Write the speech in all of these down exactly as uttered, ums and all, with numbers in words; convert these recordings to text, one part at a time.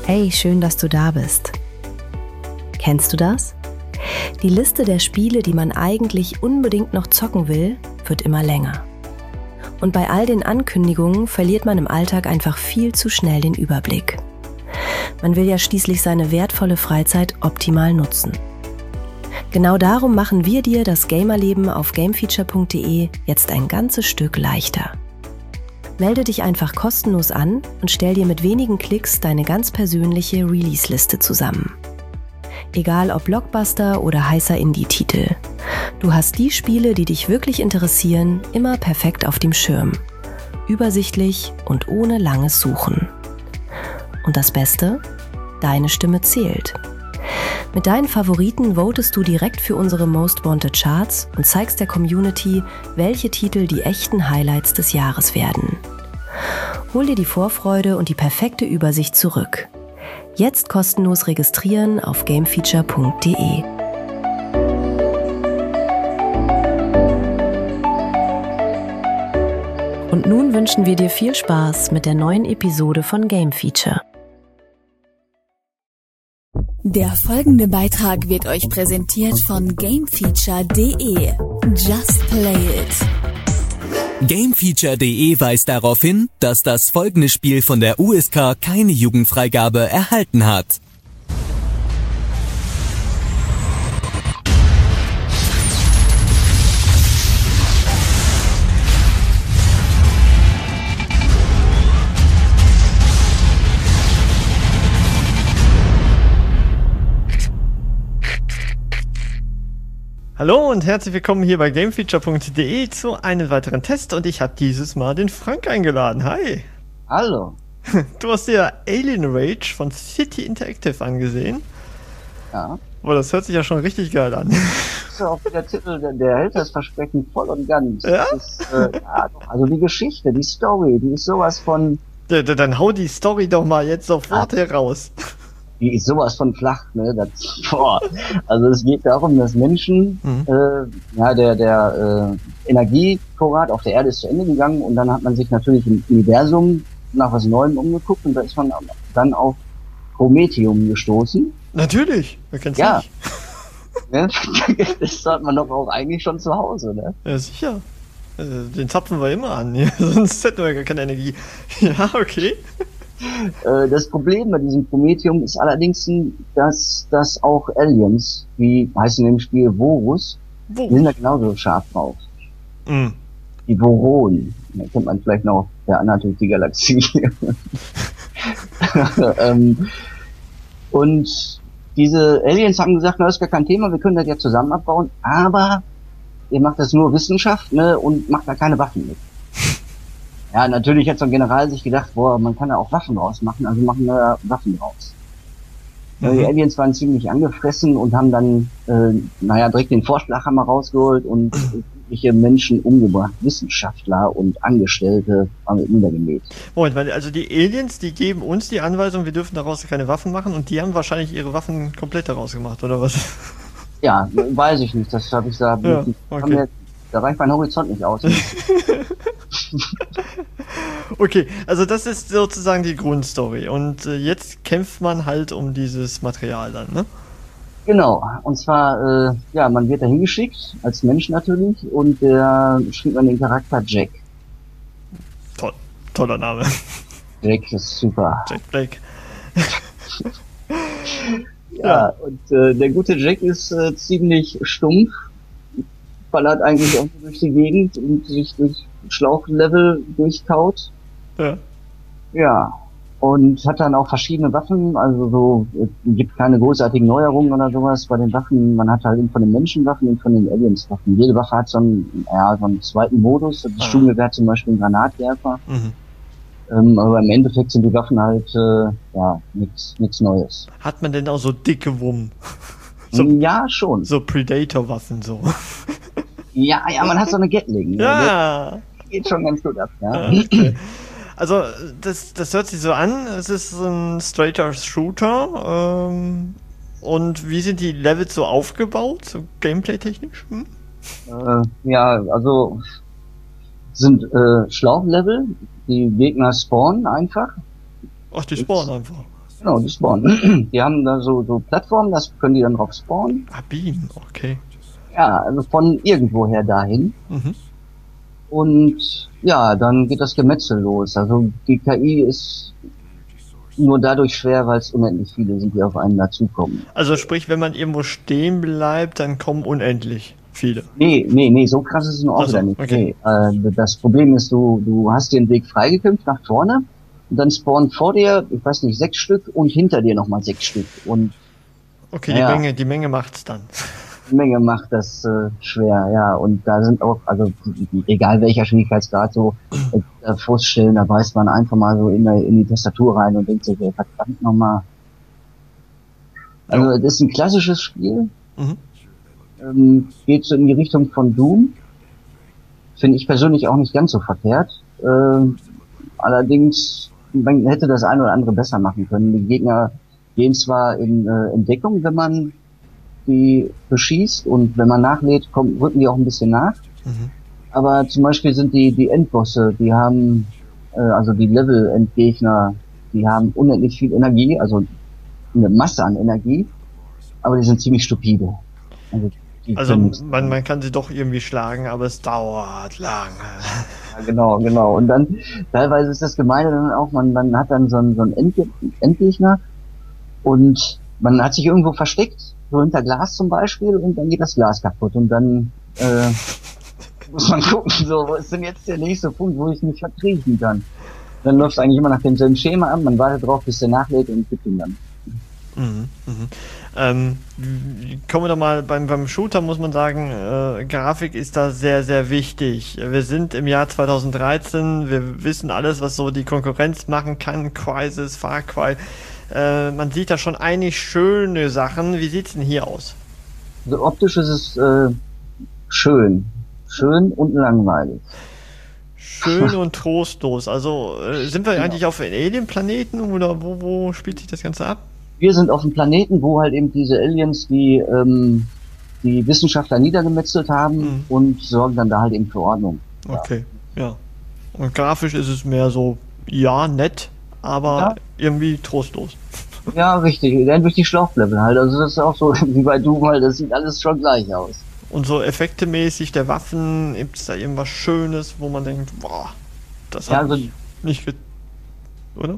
Hey, schön, dass du da bist. Kennst du das? Die Liste der Spiele, die man eigentlich unbedingt noch zocken will, wird immer länger. Und bei all den Ankündigungen verliert man im Alltag einfach viel zu schnell den Überblick. Man will ja schließlich seine wertvolle Freizeit optimal nutzen. Genau darum machen wir dir das Gamerleben auf gamefeature punkt de jetzt ein ganzes Stück leichter. Melde dich einfach kostenlos an und stell dir mit wenigen Klicks deine ganz persönliche Release-Liste zusammen. Egal ob Blockbuster oder heißer Indie-Titel. Du hast die Spiele, die dich wirklich interessieren, immer perfekt auf dem Schirm. Übersichtlich und ohne langes Suchen. Und das Beste? Deine Stimme zählt. Mit deinen Favoriten votest du direkt für unsere Most Wanted Charts und zeigst der Community, welche Titel die echten Highlights des Jahres werden. Hol dir die Vorfreude und die perfekte Übersicht zurück. Jetzt kostenlos registrieren auf gamefeature punkt de. Und nun wünschen wir dir viel Spaß mit der neuen Episode von Game Feature. Der folgende Beitrag wird euch präsentiert von gamefeature punkt de. Just play it. gamefeature punkt de weist darauf hin, dass das folgende Spiel von der U S K keine Jugendfreigabe erhalten hat. Hallo und herzlich willkommen hier bei gamefeature punkt de zu einem weiteren Test und ich habe dieses Mal den Frank eingeladen. Hi! Hallo! Du hast dir Alien Rage von City Interactive angesehen. Ja. Boah, das hört sich ja schon richtig geil an. Das ist ja auch der Titel, der, der hält das Versprechen voll und ganz. Ja? Das ist, äh, ja, also die Geschichte, die Story, die ist sowas von... Ja, dann hau die Story doch mal jetzt sofort ah. heraus. Die ist sowas von flach, ne? Das, boah. Also es geht darum, dass Menschen, mhm. äh, ja, der der äh, Energievorrat auf der Erde ist zu Ende gegangen und dann hat man sich natürlich im Universum nach was Neuem umgeguckt und da ist man dann auf Prometheum gestoßen. Natürlich, wer kennt's ja. nicht? Das hat man doch auch eigentlich schon zu Hause, ne? Ja, sicher. Den zapfen wir immer an, ja? Sonst hätten wir gar keine Energie. Ja, okay. Das Problem bei diesem Prometheum ist allerdings, dass das auch Aliens, wie heißen im Spiel Vorus, die sind da genauso scharf drauf. Mm. Die Voronen, da kennt man vielleicht noch der Anna durch die Galaxie. ähm, und diese Aliens haben gesagt, na, das ist gar kein Thema, wir können das ja zusammen abbauen, aber ihr macht das nur Wissenschaft, ne, und macht da keine Waffen mit. Ja, natürlich hat so ein General sich gedacht, boah, man kann da auch Waffen draus machen, also machen wir Waffen draus. Mhm. Die Aliens waren ziemlich angefressen und haben dann, äh, naja, direkt den Vorschlaghammer rausgeholt und irgendwelche Menschen umgebracht, Wissenschaftler und Angestellte haben niedergemäht. Moment, weil also die Aliens, die geben uns die Anweisung, wir dürfen daraus keine Waffen machen und die haben wahrscheinlich ihre Waffen komplett daraus gemacht, oder was? Ja, weiß ich nicht, das habe ich da, ja, okay. wir, da reicht mein Horizont nicht aus. Okay, also das ist sozusagen die Grundstory und äh, jetzt kämpft man halt um dieses Material dann, ne? Genau, und zwar, äh, ja, man wird da hingeschickt, als Mensch natürlich, und der äh, schrieb man den Charakter Jack. Toll, toller Name. Jack ist super. Jack Black. ja, ja, und äh, der gute Jack ist äh, ziemlich stumpf, ballert eigentlich auch durch die Gegend und sich durch Schlauchlevel durchkaut. Ja. Ja. Und hat dann auch verschiedene Waffen, also so, es gibt keine großartigen Neuerungen oder sowas bei den Waffen. Man hat halt eben von den Menschenwaffen und von den Aliens Waffen. Jede Waffe hat so einen, ja, so einen zweiten Modus. Das Sturmgewehr hat zum Beispiel einen Granatwerfer. Mhm. Ähm, aber im Endeffekt sind die Waffen halt, äh, ja, nichts, nichts Neues. Hat man denn auch so dicke Wumm? So, ja, schon. So Predator-Waffen, so. Ja, ja, man hat so eine Gatling. Ja. Ne? Geht schon ganz gut ab, ja. Okay. Also, das, das hört sich so an, es ist ein straighter Shooter, ähm, und wie sind die Levels so aufgebaut, so gameplay-technisch? Hm? Äh, ja, also, sind, äh, Schlauchlevel, die Gegner spawnen einfach. Ach, die spawnen einfach. Genau, die spawnen. Die haben da so, so Plattformen, das können die dann drauf spawnen. Ah, Bienen, okay. Ja, also von irgendwoher dahin. Mhm. Und ja, dann geht das Gemetzel los. Also die K I ist nur dadurch schwer, weil es unendlich viele sind, die auf einen dazukommen. Also sprich, wenn man irgendwo stehen bleibt, dann kommen unendlich viele. Nee, nee, nee, so krass ist es nur auch Ach so, wieder nicht. okay. Nee, äh, das Problem ist, du, du hast den Weg freigekämpft nach vorne und dann spawnen vor dir, ich weiß nicht, sechs Stück und hinter dir nochmal sechs Stück. Und Okay, ja. die Menge, die Menge macht's dann. die Menge macht das äh, schwer, ja. Und da sind auch, also egal welcher Schwierigkeitsgrad, so äh, Fußstellen, da beißt man einfach mal so in, der, in die Tastatur rein und denkt sich, ey, verdammt nochmal. Also das ist ein klassisches Spiel. Mhm. Ähm, geht so in die Richtung von Doom. Finde ich persönlich auch nicht ganz so verkehrt. Ähm, allerdings, man hätte das eine oder andere besser machen können. Die Gegner gehen zwar in äh, Entdeckung, wenn man die beschießt, und wenn man nachlädt, kommen, rücken die auch ein bisschen nach. Mhm. Aber zum Beispiel sind die, die Endbosse, die haben, äh, also die Level-Endgegner, die haben unendlich viel Energie, also eine Masse an Energie, aber die sind ziemlich stupide. Also, die Also können nichts man, man kann sie doch irgendwie schlagen, aber es dauert lange. Ja, genau, genau. Und dann, teilweise ist das Gemeine dann auch, man, man hat dann so einen, so einen Endge Endgegner und man hat sich irgendwo versteckt, so hinter Glas zum Beispiel, und dann geht das Glas kaputt und dann äh, muss man gucken, so, wo ist denn jetzt der nächste Punkt, wo ich mich verkriechen kann. Dann läuft es eigentlich immer nach demselben Schema an, man wartet drauf, bis der nachlädt und gibt ihn dann. Mhm, mhm. Ähm, kommen wir doch mal beim, beim Shooter, muss man sagen, äh, Grafik ist da sehr, sehr wichtig. Wir sind im Jahr zweitausenddreizehn, wir wissen alles, was so die Konkurrenz machen kann, Crysis, Far Cry. Äh, man sieht da schon einige schöne Sachen. Wie sieht's denn hier aus? Also optisch ist es äh, schön. Schön und langweilig. Schön und trostlos. Also äh, sind wir Genau. eigentlich auf Alien-Planeten oder wo, wo spielt sich das Ganze ab? Wir sind auf einem Planeten, wo halt eben diese Aliens die ähm, die Wissenschaftler niedergemetzelt haben Mhm. und sorgen dann da halt eben für Ordnung. Okay, ja. Und grafisch ist es mehr so, ja, nett, aber Ja. irgendwie trostlos. Ja, richtig. Dann durch die Schlauchlevel halt. Also das ist auch so wie bei Doom halt. Das sieht alles schon gleich aus. Und so effektemäßig der Waffen, gibt es da irgendwas Schönes, wo man denkt, boah, das Ja, hat also mich nicht ge... Oder?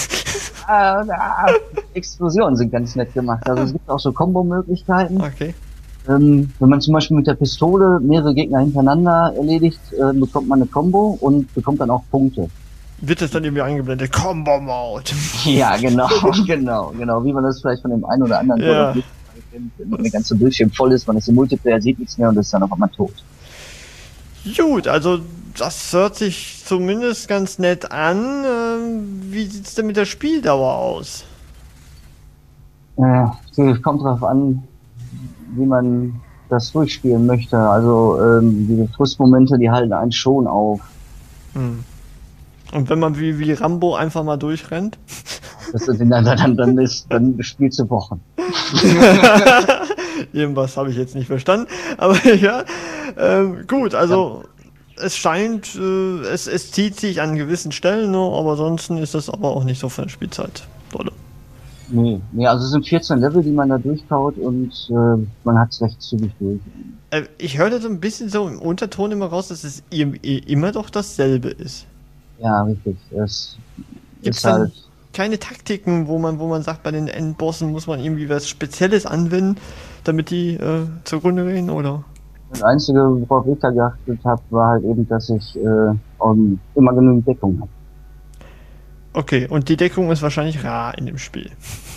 ah, ah, Explosionen sind ganz nett gemacht. Also es gibt auch so Kombo-Möglichkeiten. Okay. Ähm, wenn man zum Beispiel mit der Pistole mehrere Gegner hintereinander erledigt, äh, bekommt man eine Combo und bekommt dann auch Punkte. Wird das dann irgendwie eingeblendet? Combo-Mode! Ja, genau, genau, genau. Wie man das vielleicht von dem einen oder anderen Ja. kennt, wenn der ganze Bildschirm voll ist, man ist im Multiplayer, sieht nichts mehr und ist dann auf einmal tot. Gut, also das hört sich zumindest ganz nett an. Ähm, wie sieht's denn mit der Spieldauer aus? Äh, es kommt drauf an, wie man das durchspielen möchte. Also ähm, diese Frustmomente, die halten einen schon auf. Hm. Und wenn man wie, wie Rambo einfach mal durchrennt? Das ist, dann, dann, dann, ist, dann spielst du Wochen. Irgendwas habe ich jetzt nicht verstanden. Aber ja, ähm, gut, also es scheint, äh, es, es zieht sich an gewissen Stellen, ne, aber ansonsten ist das aber auch nicht so von der Spielzeit. Dolle. Nee, nee, also es sind vierzehn Level, die man da durchkaut und äh, man hat es recht zügig durch. Äh, ich hörte so ein bisschen so im Unterton immer raus, dass es im- immer doch dasselbe ist. Ja, richtig. Es Gibt's ist dann halt, keine Taktiken, wo man, wo man sagt, bei den Endbossen muss man irgendwie was Spezielles anwenden, damit die äh, zugrunde gehen, oder? das Einzige, worauf ich da geachtet habe, war halt eben, dass ich äh, um, immer genügend Deckung habe. Okay, und die Deckung ist wahrscheinlich rar in dem Spiel.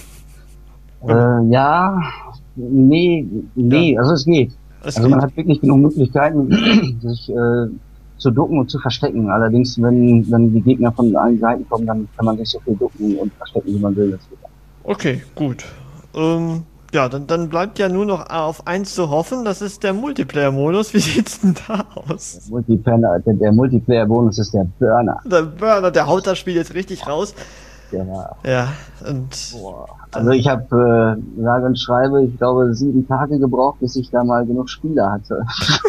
Äh, ja, nee, nee, Ja. also es geht. Es Also man geht. hat wirklich genug Möglichkeiten, sich äh, zu ducken und zu verstecken. Allerdings, wenn wenn die Gegner von allen Seiten kommen, dann kann man sich so viel ducken und verstecken, wie man will. Das geht. Okay, gut. Ähm, ja, dann, dann bleibt ja nur noch auf eins zu hoffen, das ist der Multiplayer-Modus. Wie sieht's denn da aus? Multiplayer, der, der Multiplayer-Bonus ist der Burner. Der Burner, der haut das Spiel jetzt richtig raus. Der war, Ja, und boah. Also ich habe äh, sage und schreibe, ich glaube, sieben Tage gebraucht, bis ich da mal genug Spieler hatte.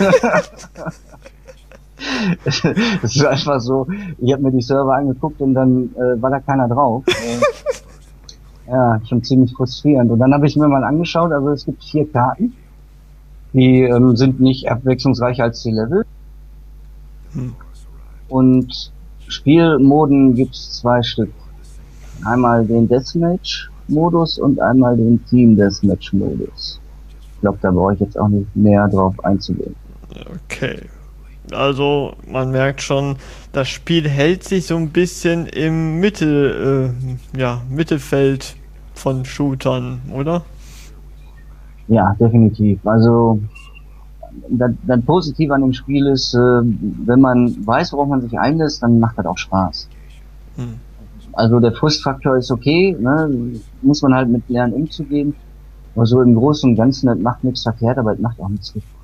Das ist einfach so, ich habe mir die Server angeguckt und dann äh, war da keiner drauf. Äh, Ja, schon ziemlich frustrierend. Und dann habe ich mir mal angeschaut, also es gibt vier Karten, die ähm, sind nicht abwechslungsreicher als die Level. Hm. Und Spielmoden gibt's zwei Stück. Einmal den Deathmatch-Modus und einmal den Team-Deathmatch-Modus. Ich glaube, da brauche ich jetzt auch nicht mehr drauf einzugehen. Okay. Also man merkt schon, das Spiel hält sich so ein bisschen im Mittel, äh, ja, Mittelfeld von Shootern, oder? Ja, definitiv. Also das, das Positive an dem Spiel ist, äh, wenn man weiß, worauf man sich einlässt, dann macht das auch Spaß. Hm. Also der Frustfaktor ist okay, ne? Muss man halt mit lernen umzugehen. Aber so im Großen und Ganzen, das macht nichts verkehrt, aber das macht auch nichts richtig.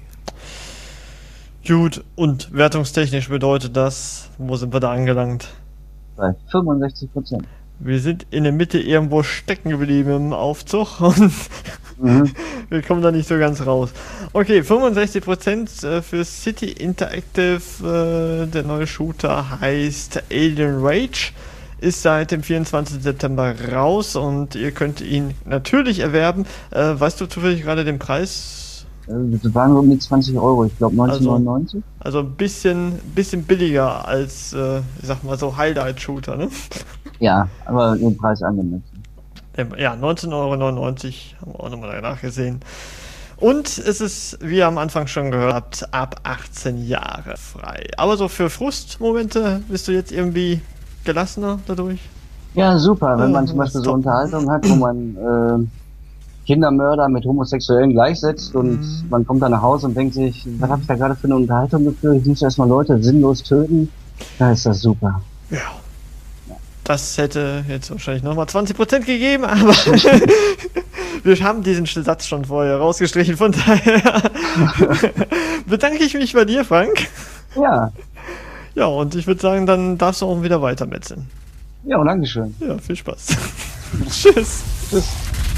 Gut, und wertungstechnisch bedeutet das, wo sind wir da angelangt? Bei fünfundsechzig Prozent. Wir sind in der Mitte irgendwo stecken geblieben im Aufzug und mhm. wir kommen da nicht so ganz raus. Okay, fünfundsechzig Prozent für City Interactive, der neue Shooter heißt Alien Rage, ist seit dem vierundzwanzigsten September raus und ihr könnt ihn natürlich erwerben. Weißt du zufällig gerade den Preis? Das waren um die zwanzig Euro, ich glaube neunzehn neunundneunzig. Also, also ein bisschen, bisschen billiger als, äh, ich sag mal so, Highlight-Shooter, ne? Ja, aber den Preis angemessen. Ja, neunzehn Euro neunundneunzig, haben wir auch nochmal nachgesehen. Und es ist, wie ihr am Anfang schon gehört habt, ab achtzehn Jahre frei. Aber so für Frustmomente bist du jetzt irgendwie gelassener dadurch? Ja, super, wenn ja, man zum Beispiel so Unterhaltung hat, wo man äh, Kindermörder mit Homosexuellen gleichsetzt und mhm. man kommt dann nach Hause und denkt sich, was habe ich da gerade für eine Unterhaltung geführt? Ich muss erstmal Leute sinnlos töten. Da ist das super. Ja. Das hätte jetzt wahrscheinlich nochmal zwanzig Prozent gegeben, aber wir haben diesen Satz schon vorher rausgestrichen, von daher bedanke ich mich bei dir, Frank. Ja. Ja, und ich würde sagen, dann darfst du auch wieder weitermetzeln. Ja, und Dankeschön. Ja, viel Spaß. Tschüss. Tschüss.